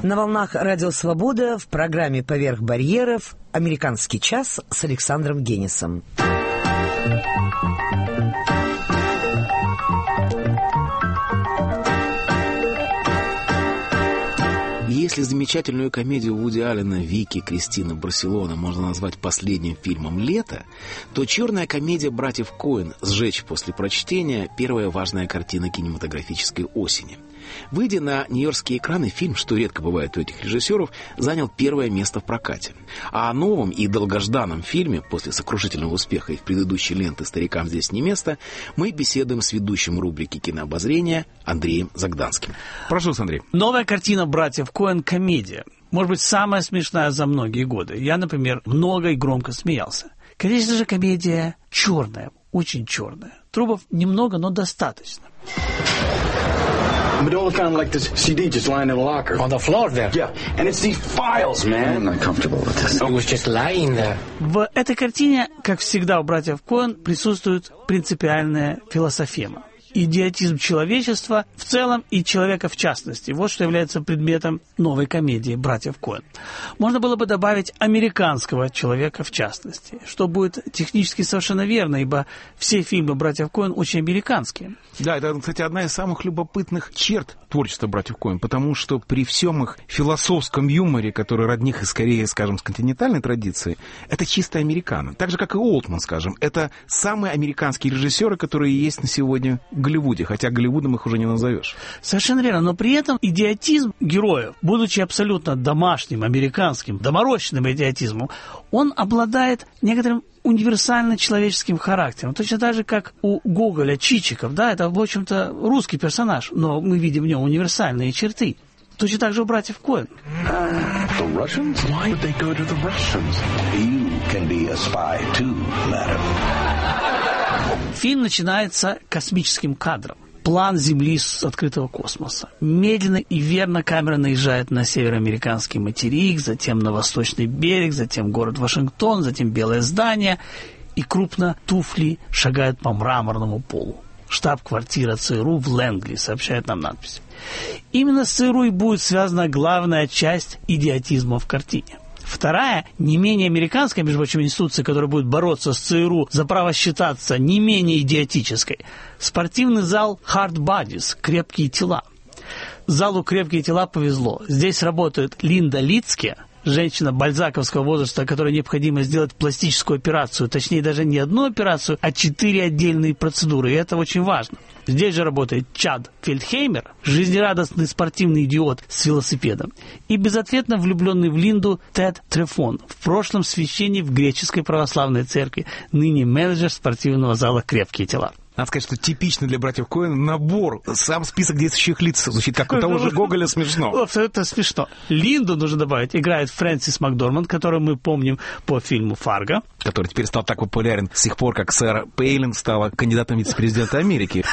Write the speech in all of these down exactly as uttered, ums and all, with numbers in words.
На волнах Радио Свобода в программе «Поверх барьеров» «Американский час» с Александром Генисом. Если замечательную комедию Вуди Аллена «Вики, Кристина, Барселона» можно назвать последним фильмом лета, то черная комедия братьев Коэн «Сжечь после прочтения» — первая важная картина кинематографической осени. Выйдя на нью-йоркские экраны, фильм, что редко бывает у этих режиссеров, занял первое место в прокате. А о новом и долгожданном фильме, после сокрушительного успеха их предыдущей ленты «Старикам здесь не место», мы беседуем с ведущим рубрики «Кинообозрение» Андреем Загданским. Прошу, Андрей. Новая картина братьев Коэн «Комедия». Может быть, самая смешная за многие годы. Я, например, много и громко смеялся. Конечно же, комедия черная, очень черная. Трубов немного, но достаточно. Madola found like this C D just lying in the locker. On the floor there? Yeah, and it's these files, man. I'm not comfortable with this. It was just lying there. В этой картине, как всегда у братьев Коэн, присутствует принципиальная философема. Идиотизм человечества в целом и человека в частности. Вот что является предметом новой комедии братьев Коэн. Можно было бы добавить американского человека в частности, что будет технически совершенно верно, ибо все фильмы братьев Коэн очень американские. Да, это, кстати, одна из самых любопытных черт творчества братьев Коэн, потому что при всем их философском юморе, который родних и скорее, скажем, с континентальной традиции, это чисто американо. Так же, как и Олтман, скажем. Это самые американские режиссеры, которые есть на сегодня в Голливуде, хотя Голливудом их уже не назовешь. Совершенно верно, но при этом идиотизм героев, будучи абсолютно домашним, американским, доморощенным идиотизмом, он обладает некоторым универсально человеческим характером. Точно так же, как у Гоголя Чичиков, да, это, в общем-то, русский персонаж, но мы видим в нем универсальные черты. Точно так же у братьев Коэн. The Russians? Why would they go to the Russians? You can be a spy too, madam. Фильм начинается космическим кадром. План Земли с открытого космоса. Медленно и верно камера наезжает на североамериканский материк, затем на восточный берег, затем город Вашингтон, затем белое здание, и крупно туфли шагают по мраморному полу. Штаб-квартира ЦРУ в Лэнгли, сообщает нам надпись. Именно с ЦРУ и будет связана главная часть идиотизма в картине. Вторая, не менее американская, между прочим, институция, которая будет бороться с ЦРУ за право считаться не менее идиотической, спортивный зал Hard Bodies, крепкие тела. Залу «Крепкие тела» повезло. Здесь работает Линда Лицке, женщина бальзаковского возраста, которой необходимо сделать пластическую операцию, точнее даже не одну операцию, а четыре отдельные процедуры, и это очень важно. Здесь же работает Чад Фельдхеймер, жизнерадостный спортивный идиот с велосипедом, и безответно влюбленный в Линду Тед Трефон, в прошлом священник в греческой православной церкви, ныне менеджер спортивного зала «Крепкие тела». Надо сказать, что типично для братьев Коэн набор, сам список действующих лиц звучит как у того же Гоголя смешно. Абсолютно смешно. Линду нужно добавить. Играет Фрэнсис Макдорманд, которую мы помним по фильму «Фарго». Который теперь стал так популярен с тех пор, как Сара Пейлин стала кандидатом в вице-президента Америки.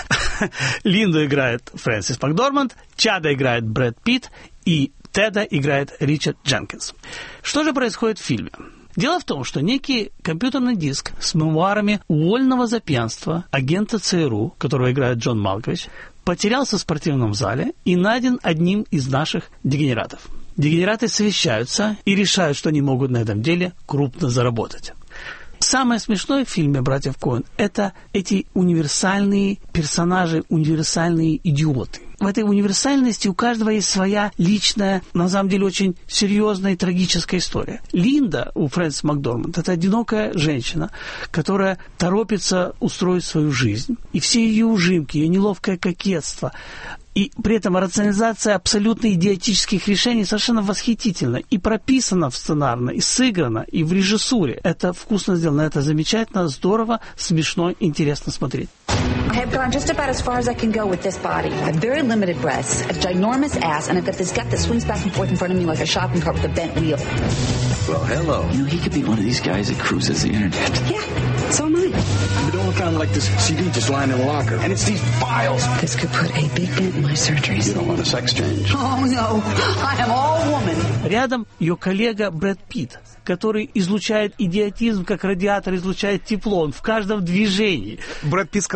Линду играет Фрэнсис Макдорманд, Чада играет Брэд Питт и Теда играет Ричард Дженкинс. Что же происходит в фильме? Дело в том, что некий компьютерный диск с мемуарами уволенного за пьянство агента ЦРУ, которого играет Джон Малкович, потерялся в спортивном зале и найден одним из наших дегенератов. Дегенераты совещаются и решают, что они могут на этом деле крупно заработать. Самое смешное в фильме «Братьев Коэн» — это эти универсальные персонажи, универсальные идиоты. В этой универсальности у каждого есть своя личная, на самом деле, очень серьезная и трагическая история. Линда у Фрэнсис Макдорманд — это одинокая женщина, которая торопится устроить свою жизнь. И все ее ужимки, ее неловкое кокетство, и при этом рационализация абсолютно идиотических решений совершенно восхитительна. И прописана в сценарно, и сыграна, и в режиссуре. Это вкусно сделано, это замечательно, здорово, смешно, интересно смотреть. I have gone just about as far as I can go with this body. I have very limited breasts, a ginormous ass, and I've got this gut that swings back and forth in front of me like a shopping cart with a bent wheel. Well, hello. You know, he could be one of these guys that cruises the internet. Yeah, so am I. Madola found like this C D just lying in the locker. And it's these files. This could put a big dent in my surgeries. You don't want a sex change. Oh, no. I am all woman. Рядом ее коллега Брэд Питт, который излучает идиотизм, как радиатор излучает тепло. Он в каждом движении. Брэд Питт сказал, что эта роль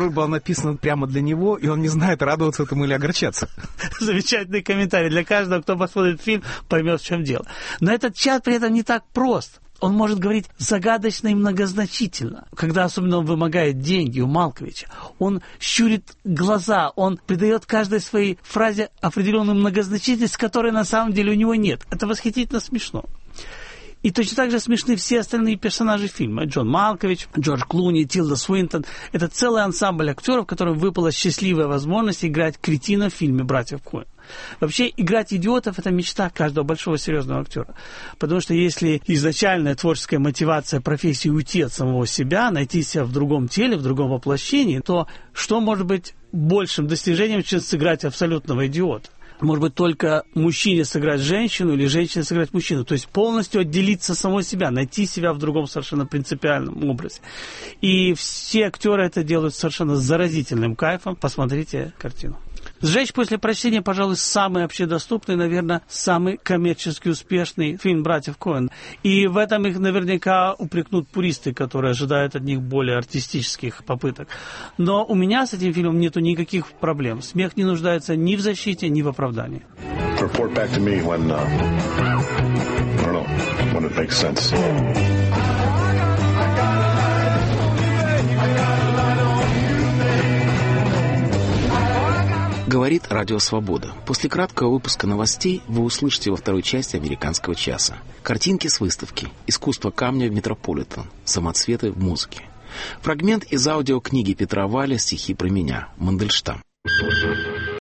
роль была написана прямо для него, и он не знает, радоваться этому или огорчаться. Замечательный комментарий. Для каждого, кто посмотрит фильм, поймет, в чем дело. Но этот чат при этом не так прост. Он может говорить загадочно и многозначительно. Когда особенно он вымогает деньги у Малковича, он щурит глаза, он придает каждой своей фразе определенную многозначительность, которой на самом деле у него нет. Это восхитительно смешно. И точно так же смешны все остальные персонажи фильма. Джон Малкович, Джордж Клуни, Тилда Свинтон. Это целый ансамбль актеров, которым выпала счастливая возможность играть кретина в фильме «Братьев Коэн». Вообще, играть идиотов – это мечта каждого большого серьезного актера. Потому что если изначальная творческая мотивация профессии уйти от самого себя, найти себя в другом теле, в другом воплощении, то что может быть большим достижением, чем сыграть абсолютного идиота? Может быть, только мужчине сыграть женщину или женщине сыграть мужчину. То есть полностью отделиться от самого себя, найти себя в другом совершенно принципиальном образе. И все актеры это делают совершенно с заразительным кайфом. Посмотрите картину. «Сжечь после прочтения», пожалуй, самый общедоступный, наверное, самый коммерчески успешный фильм братьев Коэн. И в этом их наверняка упрекнут пуристы, которые ожидают от них более артистических попыток. Но у меня с этим фильмом нету никаких проблем. Смех не нуждается ни в защите, ни в оправдании. Report back to me when, uh, I don't know, when it makes sense. Говорит Радио Свобода. После краткого выпуска новостей вы услышите во второй части «Американского часа». Картинки с выставки «Искусство камня в Метрополитен. Самоцветы в музыке». Фрагмент из аудиокниги Петра Валя «Стихи про меня. Мандельштам».